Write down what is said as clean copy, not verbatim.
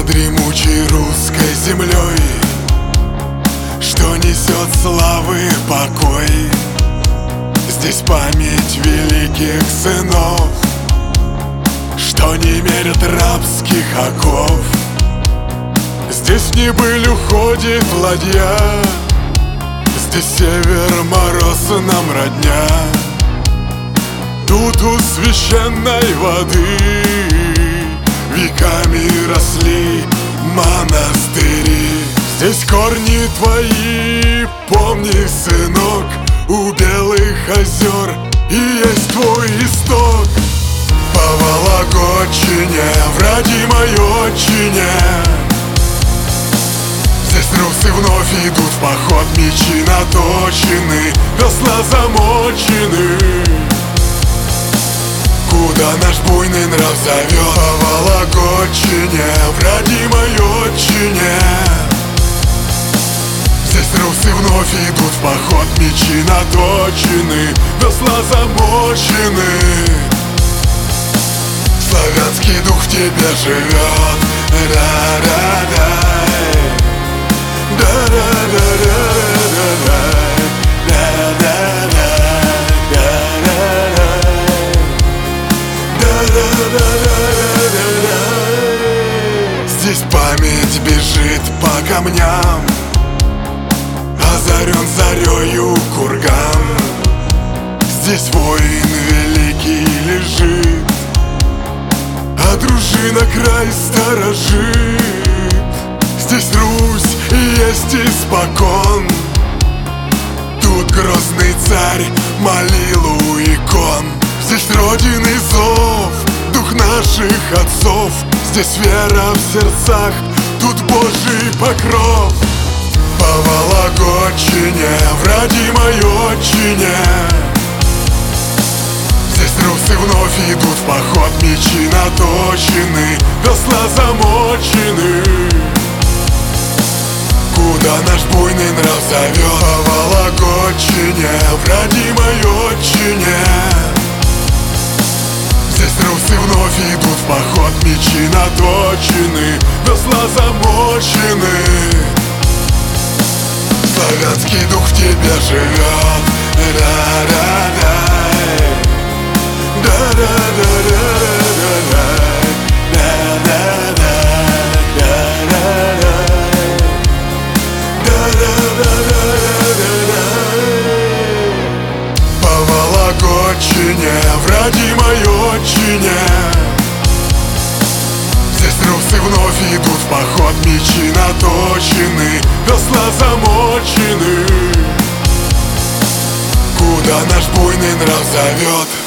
дремучей русской землей, что несет славы покой. Здесь память великих сынов, что не мерят рабских оков. Здесь в небыль уходит ладья, здесь север, мороз нам родня. Тут у священной воды веками росли монастыри. Здесь корни твои, помни, сынок, у белых озер и есть твой исток. По Вологодчине, в родимой отчине, здесь русы вновь идут в поход, мечи наточены, весла замочены. Куда наш буйный нрав зовет? По Вологодчине, в родимой отчине, здесь русы вновь идут в поход, мечи наточены, весла замочены. Славянский дух в тебе живет. Ра-ра-ра-ра-ра. Здесь память бежит по камням, озарен зарею курган. Здесь воин великий лежит, а дружина край сторожит. Здесь Русь есть испокон, тут грозный царь молил у икон. Здесь родины зов, дух наших отцов, здесь вера в сердцах, тут Божий покров. По Вологодчине, в родимой отчине, здесь русы вновь идут в поход, мечи наточены, весла замочены. Куда наш буйный нрав зовет? По Вологодчине, в родимой отчине, здесь русы вновь идут в поход, мечи наточены, весла замочены. Славянский дух в тебе живет. Ра-ра-ра-ра. Да-да-да-да-да-да. По Вологодчине, в родимой отчине, здесь русы вновь идут в поход, мечи наточены, весла замочены. Куда наш буйный нрав зовет?